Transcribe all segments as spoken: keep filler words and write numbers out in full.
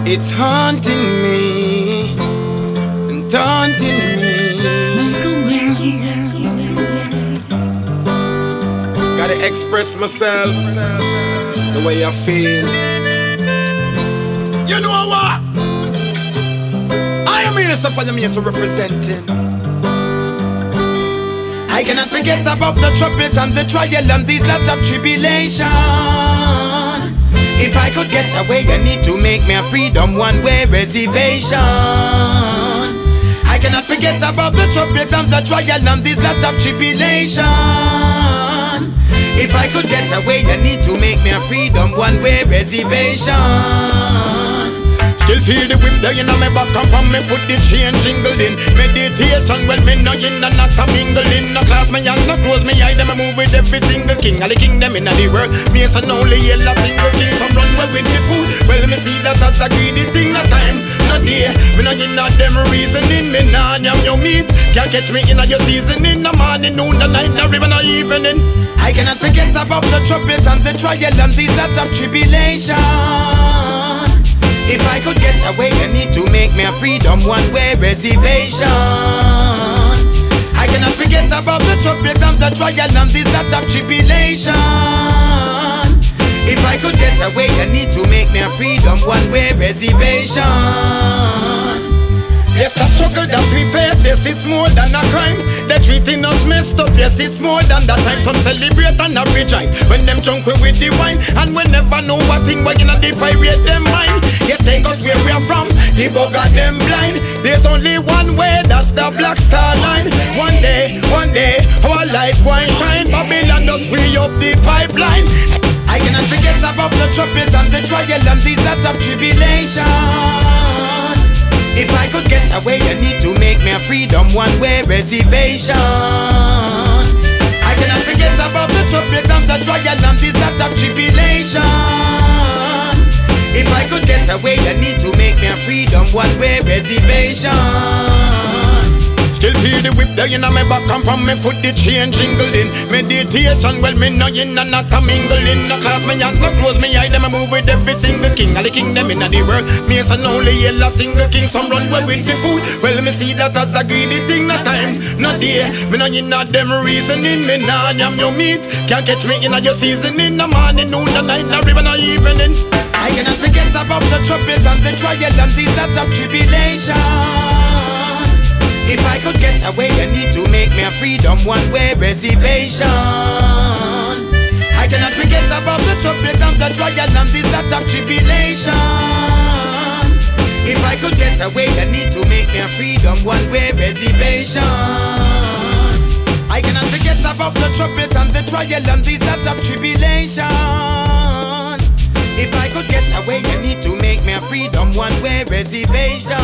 It's haunting me and taunting me. Gotta express myself the way I feel. You know what? I am Minister for the Minister representing. I cannot forget about the troubles and the trial and these lots of tribulation. If I could get away, I need to make me a freedom one-way reservation. I cannot forget about the troubles and the trial and these lots of tribulation. If I could get away, I need to make me a freedom one-way reservation. Still feel the whip down in my back and from me foot the chain jingling. Meditation when me know in and not a mingling. No class me and no close me eye, them I move with every single king. All the kingdom in the world, me is an only yellow single king. Some run away with the fool, well me see that that's a greedy thing. No time, no day, me know in not them reasoning. Me nah yam your meat, can't catch me in a your seasoning. No morning, noon, no night, no river, no evening. I cannot forget about the troubles and the trial and these lots of tribulation. If I could get away, I need to make me a freedom one-way reservation. I cannot forget about the troubles and the trial and these lots of tribulation. If I could get away, I need to make me a freedom one-way reservation. Yes, the struggle that we face, yes, it's more than a crime. They're treating us messed up, yes, it's more than that time. Some celebrate and not rejoice when them drunk we with the wine. And we never know what thing we're gonna pirate them mind. Yes, take us where we are from, the bug got them blind. There's only one way, that's the Black Star Line. One day, one day, our light won't shine. Babylon does free up the pipeline. I cannot forget about the troubles and the trial and these lots of tribulation. If I could get away, I need to make me a freedom one-way reservation. I cannot forget about the troubles and the trial and these lots of tribulation. If I could get away, I need to make me a freedom one-way reservation. Still feel the whip down in my back and from me foot the chain jingling. Meditation, well me know in and not a mingling. No class me hands, no close me eye, them I move with every single king. All the kingdom in the world, me is an only yellow single king. Some run away with the fool, well me see that as a greedy thing. No time, no day, me know in not them reasoning. Me nah yam your meat, can't catch me in a your seasoning. No morning, noon, no night, no river, no evening. I cannot forget about the troubles and the trial and these lots of tribulation. If I could get away, I need to make me a freedom one-way reservation. I cannot forget about the troubles and the trial and these lots of tribulation. If I could get away, I need to make me a freedom one-way reservation. I cannot forget about the troubles and the trial and these lots of tribulation. If I could get away, I need to make me a freedom one-way reservation.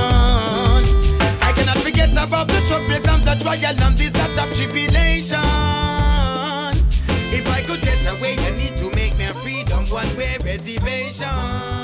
I cannot forget about the troubles and the trial and these lots of tribulation. If I could get away, I need to make me a freedom one-way reservation.